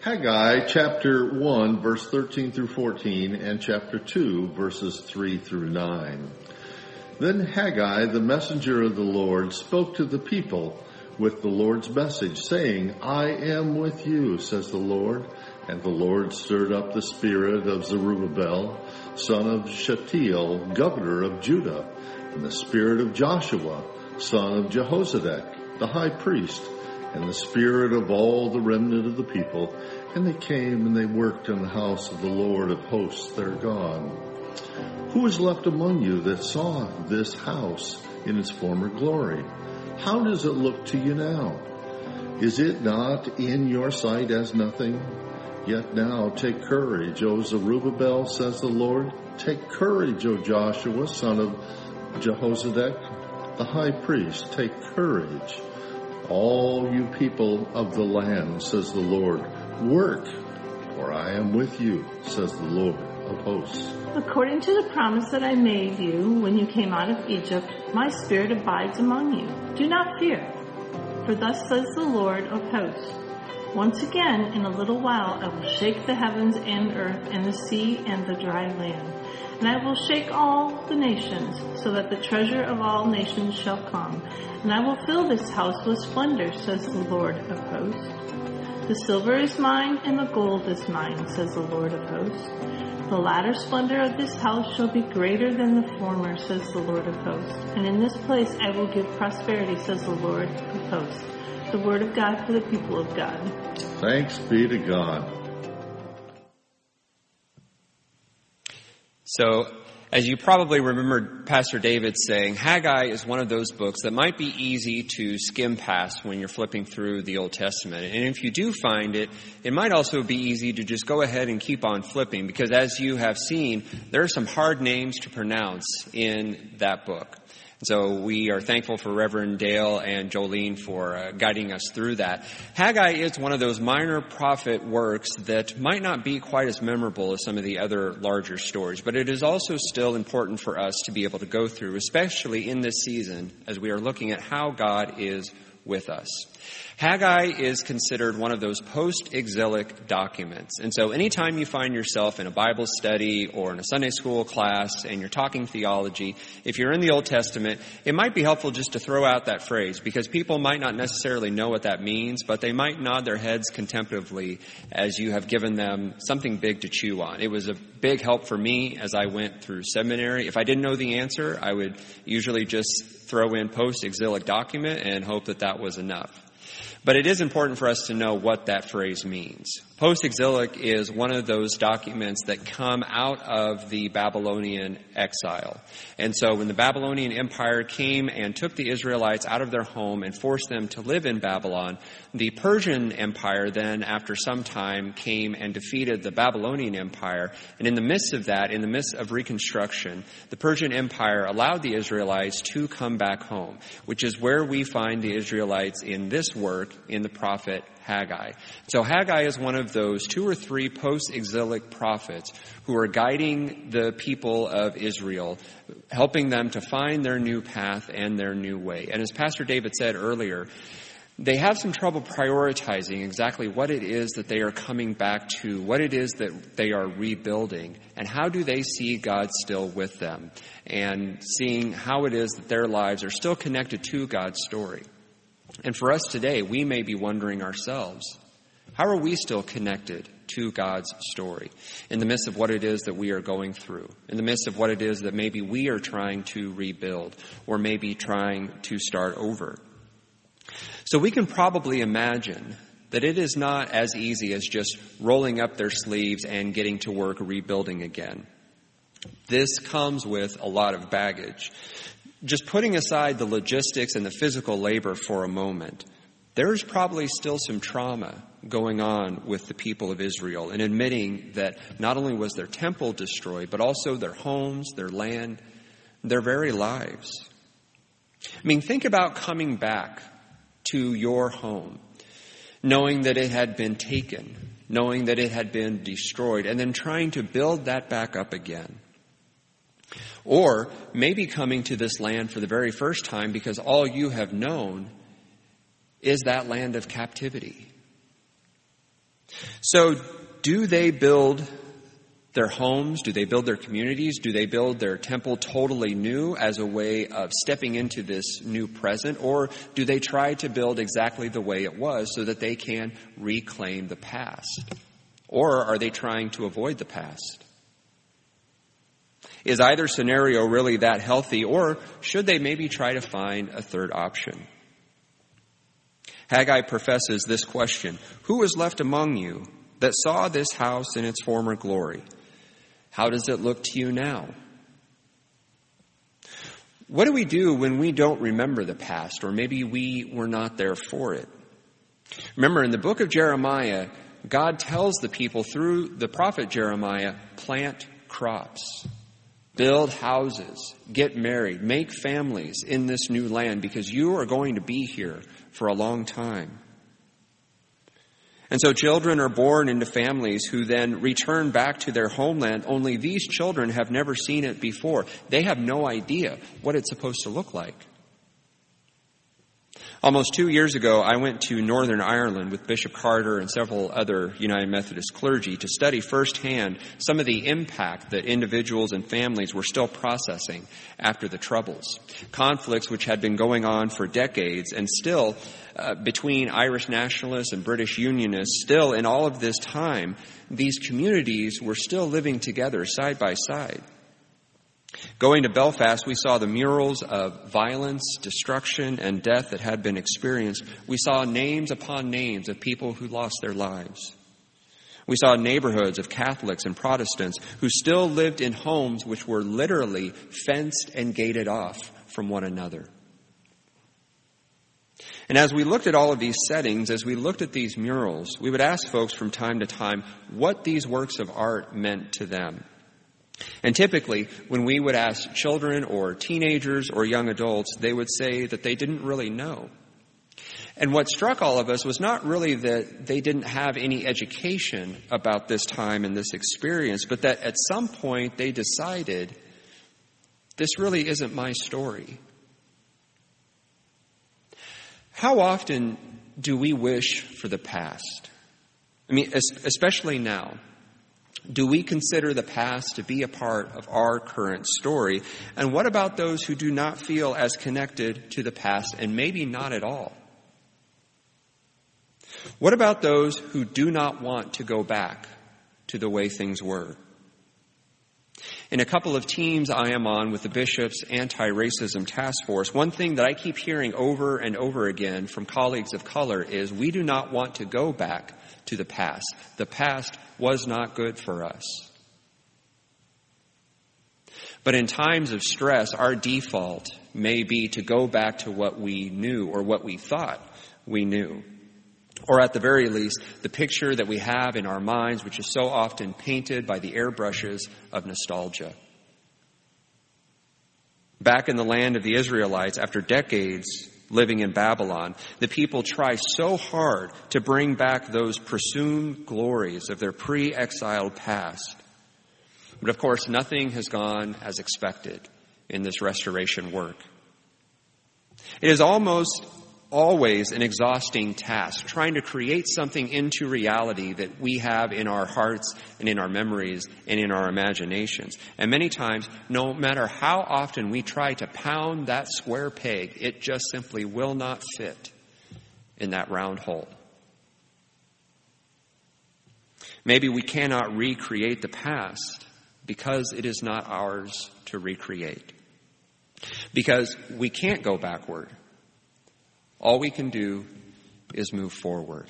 Haggai chapter 1 verse 13 through 14 and chapter 2 verses 3 through 9. Then Haggai, the messenger of the Lord, spoke to the people with the Lord's message, saying, I am with you, says the Lord. And the Lord stirred up the spirit of Zerubbabel, son of Shealtiel, governor of Judah, and the spirit of Joshua, son of Jehozadak, the high priest, and the spirit of all the remnant of the people. And they came and they worked in the house of the Lord of hosts, their God. Who is left among you that saw this house in its former glory? How does it look to you now? Is it not in your sight as nothing? Yet now take courage, O Zerubbabel, says the Lord. Take courage, O Joshua, son of Jehozadak, the high priest. Take courage, all you people of the land, says the Lord. Work, for I am with you, says the Lord of hosts. According to the promise that I made you when you came out of Egypt, my spirit abides among you. Do not fear, for thus says the Lord of hosts. Once again, in a little while, I will shake the heavens and earth and the sea and the dry land. And I will shake all the nations, so that the treasure of all nations shall come. And I will fill this house with splendor, says the Lord of hosts. The silver is mine and the gold is mine, says the Lord of hosts. The latter splendor of this house shall be greater than the former, says the Lord of hosts. And in this place I will give prosperity, says the Lord of hosts. The word of God for the people of God. Thanks be to God. So, as you probably remembered Pastor David saying, Haggai is one of those books that might be easy to skim past when you're flipping through the Old Testament. And if you do find it, it might also be easy to just go ahead and keep on flipping, because as you have seen, there are some hard names to pronounce in that book. So we are thankful for Reverend Dale and Jolene for guiding us through that. Haggai is one of those minor prophet works that might not be quite as memorable as some of the other larger stories, but it is also still important for us to be able to go through, especially in this season as we are looking at how God is with us. Haggai is considered one of those post-exilic documents. And so anytime you find yourself in a Bible study or in a Sunday school class and you're talking theology, if you're in the Old Testament, it might be helpful just to throw out that phrase, because people might not necessarily know what that means, but they might nod their heads contemplatively as you have given them something big to chew on. It was a big help for me as I went through seminary. If I didn't know the answer, I would usually just throw in post-exilic document and hope that that was enough. But it is important for us to know what that phrase means. Post-exilic is one of those documents that come out of the Babylonian exile. And so when the Babylonian Empire came and took the Israelites out of their home and forced them to live in Babylon, the Persian Empire then, after some time, came and defeated the Babylonian Empire. And in the midst of that, in the midst of Reconstruction, the Persian Empire allowed the Israelites to come back home, which is where we find the Israelites in this work in the prophet Haggai. So Haggai is one of those 2 or 3 post-exilic prophets who are guiding the people of Israel, helping them to find their new path and their new way. And as Pastor David said earlier, they have some trouble prioritizing exactly what it is that they are coming back to, what it is that they are rebuilding, and how do they see God still with them, and seeing how it is that their lives are still connected to God's story. And for us today, we may be wondering ourselves, how are we still connected to God's story in the midst of what it is that we are going through, in the midst of what it is that maybe we are trying to rebuild or maybe trying to start over? So we can probably imagine that it is not as easy as just rolling up their sleeves and getting to work rebuilding again. This comes with a lot of baggage. Just putting aside the logistics and the physical labor for a moment, there's probably still some trauma going on with the people of Israel, and admitting that not only was their temple destroyed, but also their homes, their land, their very lives. I mean, think about coming back to your home, knowing that it had been taken, knowing that it had been destroyed, and then trying to build that back up again. Or maybe coming to this land for the very first time because all you have known is that land of captivity. So do they build their homes? Do they build their communities? Do they build their temple totally new as a way of stepping into this new present? Or do they try to build exactly the way it was so that they can reclaim the past? Or are they trying to avoid the past? Is either scenario really that healthy, or should they maybe try to find a third option? Haggai professes this question: who is left among you that saw this house in its former glory? How does it look to you now? What do we do when we don't remember the past, or maybe we were not there for it? Remember, in the book of Jeremiah, God tells the people through the prophet Jeremiah, plant crops, build houses, get married, make families in this new land, because you are going to be here for a long time. And so children are born into families who then return back to their homeland, only these children have never seen it before. They have no idea what it's supposed to look like. Almost 2 years ago, I went to Northern Ireland with Bishop Carter and several other United Methodist clergy to study firsthand some of the impact that individuals and families were still processing after the Troubles. Conflicts which had been going on for decades, and still between Irish nationalists and British unionists, still in all of this time, these communities were still living together side by side. Going to Belfast, we saw the murals of violence, destruction, and death that had been experienced. We saw names upon names of people who lost their lives. We saw neighborhoods of Catholics and Protestants who still lived in homes which were literally fenced and gated off from one another. And as we looked at all of these settings, as we looked at these murals, we would ask folks from time to time what these works of art meant to them. And typically, when we would ask children or teenagers or young adults, they would say that they didn't really know. And what struck all of us was not really that they didn't have any education about this time and this experience, but that at some point they decided, this really isn't my story. How often do we wish for the past? I mean, especially now. Do we consider the past to be a part of our current story? And what about those who do not feel as connected to the past, and maybe not at all? What about those who do not want to go back to the way things were? In a couple of teams I am on with the Bishop's Anti-Racism Task Force, one thing that I keep hearing over and over again from colleagues of color is we do not want to go back to the past. The past was not good for us. But in times of stress, our default may be to go back to what we knew or what we thought we knew. Or at the very least, the picture that we have in our minds, which is so often painted by the airbrushes of nostalgia. Back in the land of the Israelites, after decades living in Babylon, the people try so hard to bring back those presumed glories of their pre-exiled past. But of course, nothing has gone as expected in this restoration work. It is almost always an exhausting task, trying to create something into reality that we have in our hearts and in our memories and in our imaginations. And many times, no matter how often we try to pound that square peg, it just simply will not fit in that round hole. Maybe we cannot recreate the past because it is not ours to recreate. Because we can't go backward. All we can do is move forward.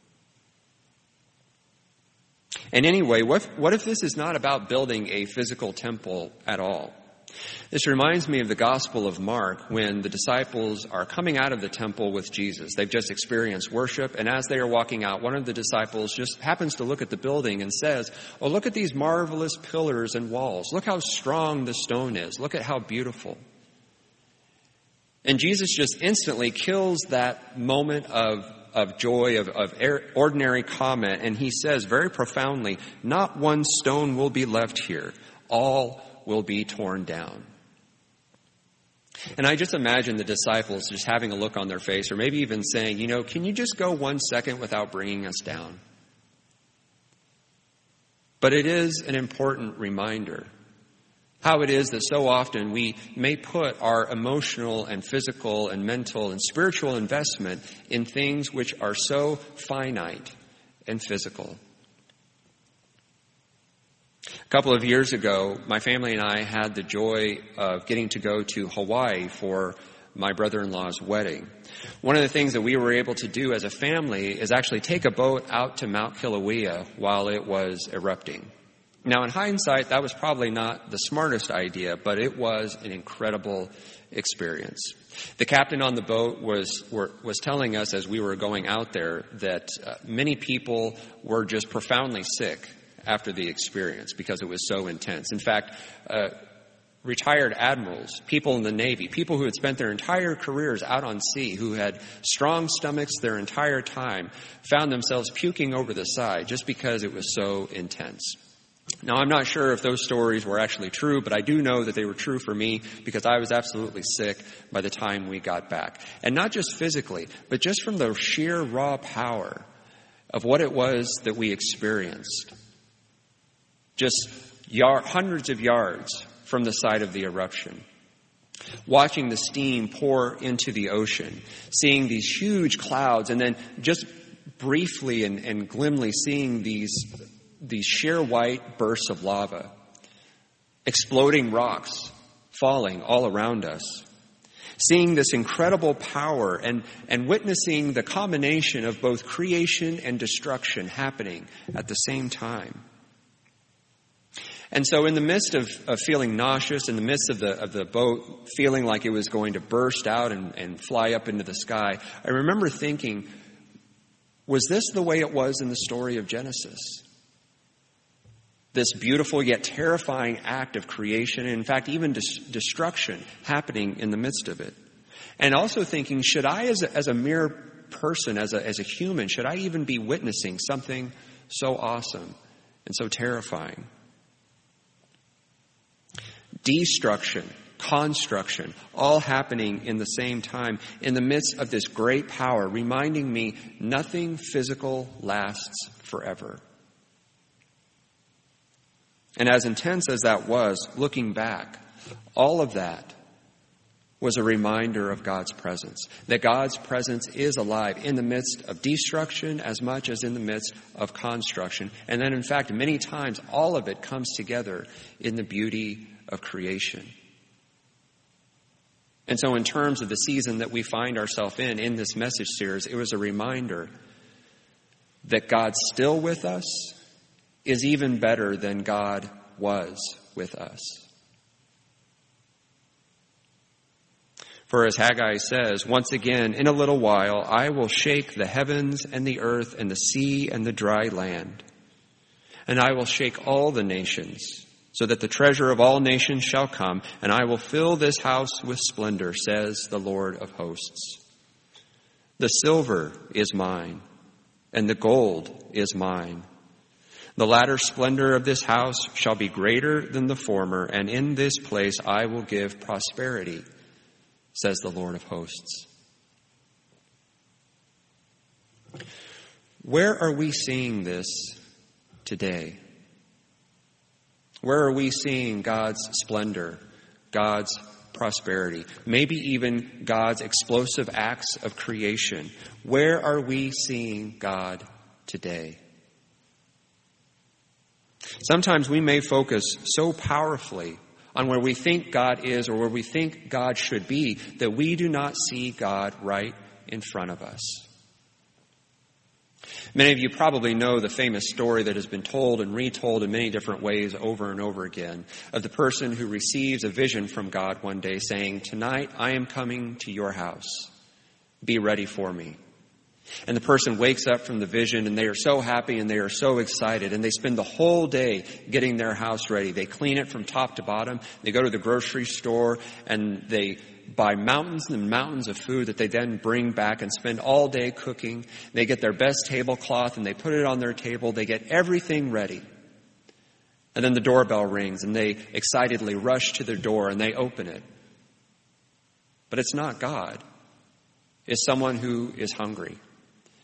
And anyway, what if this is not about building a physical temple at all? This reminds me of the Gospel of Mark, when the disciples are coming out of the temple with Jesus. They've just experienced worship, and as they are walking out, one of the disciples just happens to look at the building and says, "Oh, look at these marvelous pillars and walls. Look how strong the stone is. Look at how beautiful." And Jesus just instantly kills that moment of joy, of ordinary comment, and he says very profoundly, "Not one stone will be left here. All will be torn down." And I just imagine the disciples just having a look on their face, or maybe even saying, "Can you just go 1 second without bringing us down? But it is an important reminder how it is that so often we may put our emotional and physical and mental and spiritual investment in things which are so finite and physical. A couple of years ago, my family and I had the joy of getting to go to Hawaii for my brother-in-law's wedding. One of the things that we were able to do as a family is actually take a boat out to Mount Kilauea while it was erupting. Now, in hindsight, that was probably not the smartest idea, but it was an incredible experience. The captain on the boat was telling us as we were going out there that many people were just profoundly sick after the experience because it was so intense. In fact, retired admirals, people in the Navy, people who had spent their entire careers out on sea, who had strong stomachs their entire time, found themselves puking over the side just because it was so intense. Now, I'm not sure if those stories were actually true, but I do know that they were true for me because I was absolutely sick by the time we got back. And not just physically, but just from the sheer raw power of what it was that we experienced. Just hundreds of yards from the site of the eruption. Watching the steam pour into the ocean, seeing these huge clouds, and then just briefly and glimly seeing these sheer white bursts of lava, exploding rocks falling all around us, seeing this incredible power and witnessing the combination of both creation and destruction happening at the same time. And so in the midst of feeling nauseous, in the midst of the boat feeling like it was going to burst out and fly up into the sky, I remember thinking, was this the way it was in the story of Genesis? This beautiful yet terrifying act of creation, and in fact even destruction happening in the midst of it. And also thinking, should I as a mere person, as a human, should I even be witnessing something so awesome and so terrifying? Destruction, construction, all happening in the same time in the midst of this great power, reminding me nothing physical lasts forever. And as intense as that was, looking back, all of that was a reminder of God's presence, that God's presence is alive in the midst of destruction as much as in the midst of construction. And then, in fact, many times, all of it comes together in the beauty of creation. And so in terms of the season that we find ourselves in this message series, it was a reminder that God's still with us is even better than God was with us. For as Haggai says, once again, in a little while, I will shake the heavens and the earth and the sea and the dry land. And I will shake all the nations, so that the treasure of all nations shall come, and I will fill this house with splendor, says the Lord of hosts. The silver is mine, and the gold is mine. The latter splendor of this house shall be greater than the former, and in this place I will give prosperity, says the Lord of hosts. Where are we seeing this today? Where are we seeing God's splendor, God's prosperity, maybe even God's explosive acts of creation? Where are we seeing God today? Sometimes we may focus so powerfully on where we think God is or where we think God should be that we do not see God right in front of us. Many of you probably know the famous story that has been told and retold in many different ways over and over again of the person who receives a vision from God one day saying, "Tonight I am coming to your house. Be ready for me." And the person wakes up from the vision and they are so happy and they are so excited and they spend the whole day getting their house ready. They clean it from top to bottom. They go to the grocery store and they buy mountains and mountains of food that they then bring back and spend all day cooking. They get their best tablecloth and they put it on their table. They get everything ready. And then the doorbell rings and they excitedly rush to their door and they open it. But it's not God. It's someone who is hungry.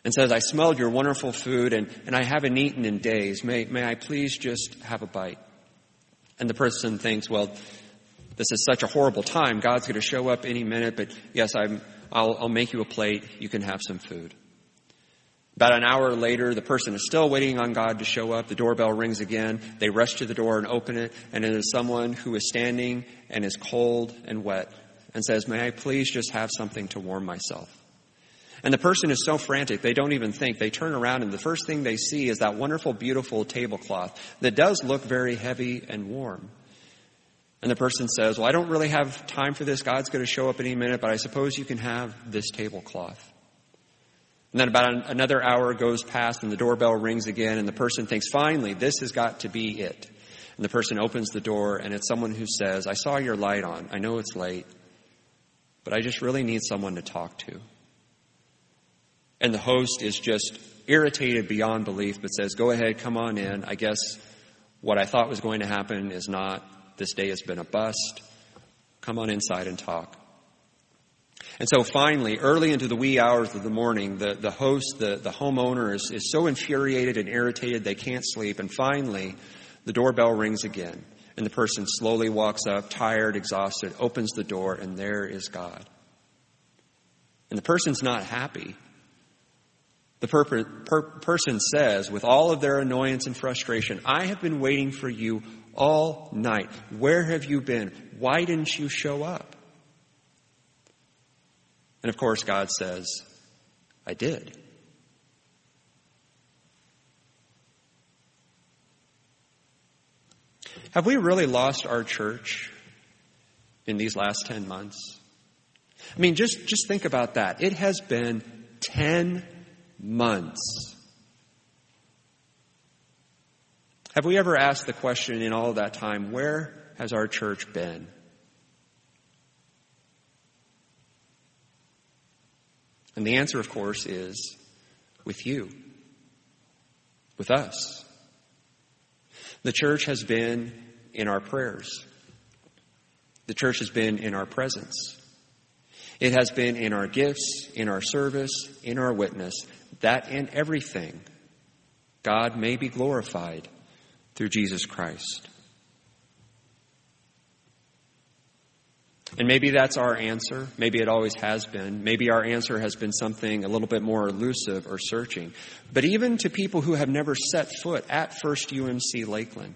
and says, I smelled your wonderful food and I haven't eaten in days. May I please just have a bite? And the person thinks, well, this is such a horrible time. God's going to show up any minute, but yes, I'll make you a plate. You can have some food. About an hour later, the person is still waiting on God to show up. The doorbell rings again. They rush to the door and open it, and it is someone who is standing and is cold and wet and says, may I please just have something to warm myself? And the person is so frantic, they don't even think. They turn around, and the first thing they see is that wonderful, beautiful tablecloth that does look very heavy and warm. And the person says, well, I don't really have time for this. God's going to show up any minute, but I suppose you can have this tablecloth. And then about another hour goes past and the doorbell rings again and the person thinks, finally, this has got to be it. And the person opens the door and it's someone who says, I saw your light on. I know it's late, but I just really need someone to talk to. And the host is just irritated beyond belief, but says, go ahead, come on in. I guess what I thought was going to happen is not. This day has been a bust. Come on inside and talk. And so finally, early into the wee hours of the morning, the host, the homeowner is so infuriated and irritated they can't sleep. And finally, the doorbell rings again. And the person slowly walks up, tired, exhausted, opens the door, and there is God. And the person's not happy. The person says, with all of their annoyance and frustration, I have been waiting for you all night. Where have you been? Why didn't you show up? And of course, God says, I did. Have we really lost our church in these last 10 months? I mean, just think about that. It has been 10 months. Have we ever asked the question in all of that time, where has our church been? And the answer, of course, is with you, with us. The church has been in our prayers. The church has been in our presence. It has been in our gifts, in our service, in our witness, that in everything God may be glorified through Jesus Christ. And maybe that's our answer. Maybe it always has been. Maybe our answer has been something a little bit more elusive or searching. But even to people who have never set foot at First UMC Lakeland,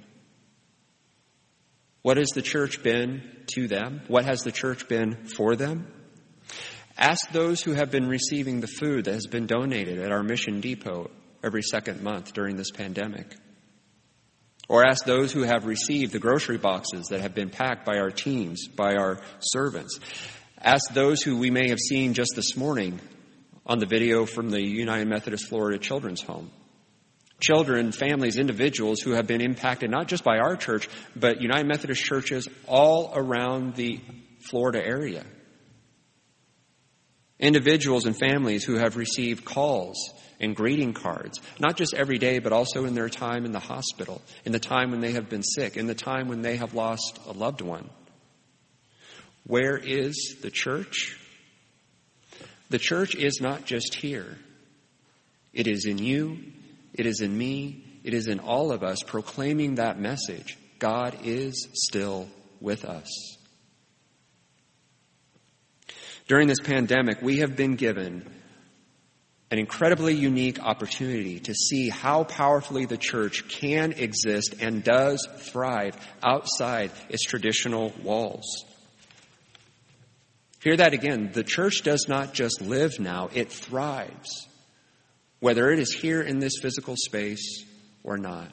what has the church been to them? What has the church been for them? Ask those who have been receiving the food that has been donated at our mission depot every second month during this pandemic. Or ask those who have received the grocery boxes that have been packed by our teams, by our servants. Ask those who we may have seen just this morning on the video from the United Methodist Florida Children's Home. Children, families, individuals who have been impacted not just by our church, but United Methodist churches all around the Florida area. Individuals and families who have received calls and greeting cards, not just every day, but also in their time in the hospital, in the time when they have been sick, in the time when they have lost a loved one. Where is the church? The church is not just here. It is in you, it is in me, it is in all of us proclaiming that message. God is still with us. During this pandemic, we have been given an incredibly unique opportunity to see how powerfully the church can exist and does thrive outside its traditional walls. Hear that again. The church does not just live now, it thrives, whether it is here in this physical space or not.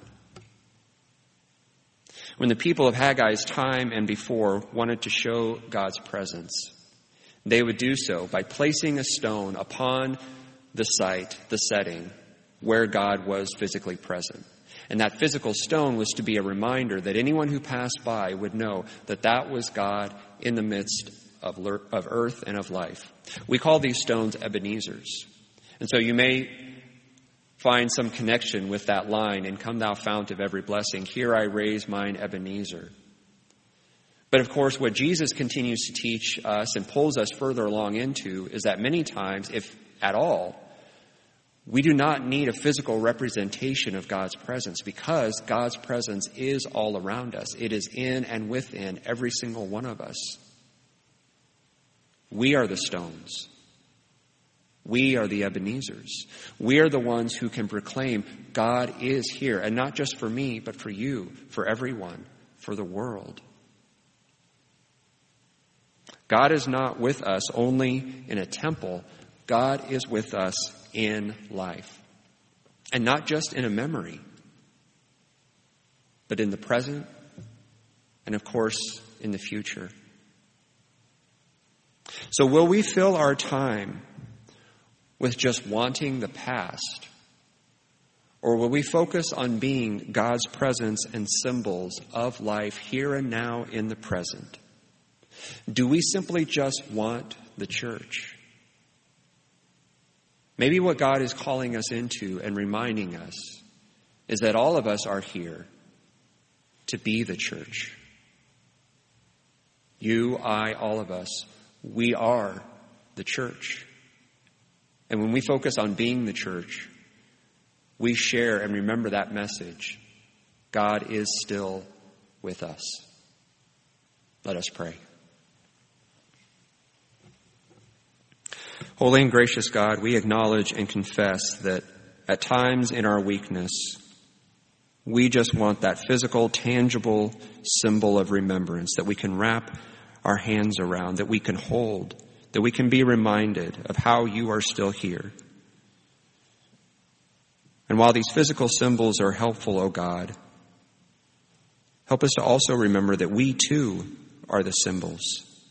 When the people of Haggai's time and before wanted to show God's presence, they would do so by placing a stone upon the site, the setting, where God was physically present. And that physical stone was to be a reminder that anyone who passed by would know that that was God in the midst of earth and of life. We call these stones Ebenezers. And so you may find some connection with that line, and come thou fount of every blessing, here I raise mine Ebenezer. But of course, what Jesus continues to teach us and pulls us further along into is that many times, if at all, We do not need a physical representation of God's presence because God's presence is all around us. It is in and within every single one of us. We are the stones. We are the Ebenezers. We are the ones who can proclaim God is here, and not just for me, but for you, for everyone, for the world. God is not with us only in a temple. God is with us in life. And not just in a memory, but in the present and, of course, in the future. So will we fill our time with just wanting the past? Or will we focus on being God's presence and symbols of life here and now in the present? Do we simply just want the church? Maybe what God is calling us into and reminding us is that all of us are here to be the church. You, I, all of us, we are the church. And when we focus on being the church, we share and remember that message. God is still with us. Let us pray. Holy and gracious God, we acknowledge and confess that at times in our weakness, we just want that physical, tangible symbol of remembrance that we can wrap our hands around, that we can hold, that we can be reminded of how you are still here. And while these physical symbols are helpful, O God, help us to also remember that we too are the symbols.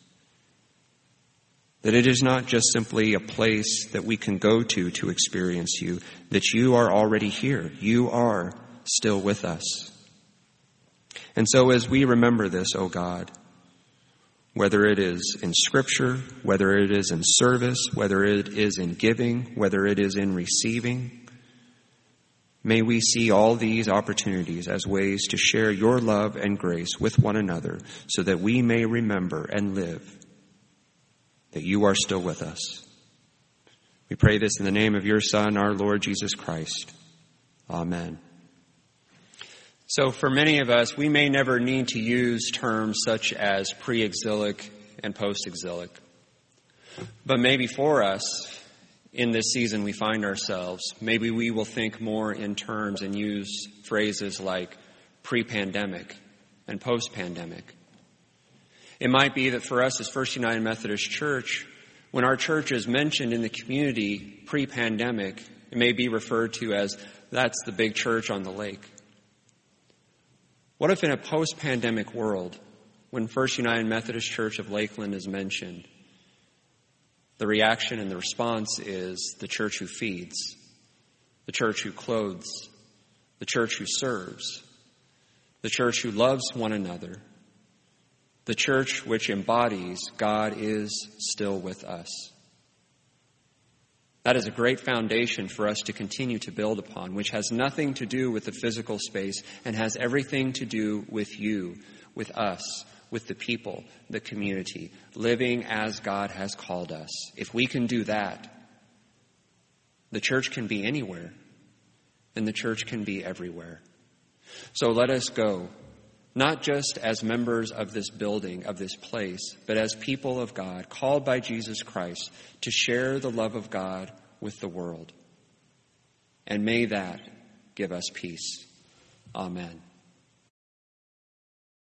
That it is not just simply a place that we can go to experience you, that you are already here. You are still with us. And so as we remember this, O God, whether it is in Scripture, whether it is in service, whether it is in giving, whether it is in receiving, may we see all these opportunities as ways to share your love and grace with one another so that we may remember and live that you are still with us. We pray this in the name of your Son, our Lord Jesus Christ. Amen. So for many of us, we may never need to use terms such as pre-exilic and post-exilic. But maybe for us, in this season we find ourselves, maybe we will think more in terms and use phrases like pre-pandemic and post-pandemic. It might be that for us as First United Methodist Church, when our church is mentioned in the community pre-pandemic, it may be referred to as, that's the big church on the lake. What if in a post-pandemic world, when First United Methodist Church of Lakeland is mentioned, the reaction and the response is the church who feeds, the church who clothes, the church who serves, the church who loves one another, the church which embodies God is still with us. That is a great foundation for us to continue to build upon, which has nothing to do with the physical space and has everything to do with you, with us, with the people, the community, living as God has called us. If we can do that, the church can be anywhere, and the church can be everywhere. So let us go, not just as members of this building, of this place, but as people of God, called by Jesus Christ to share the love of God with the world. And may that give us peace. Amen.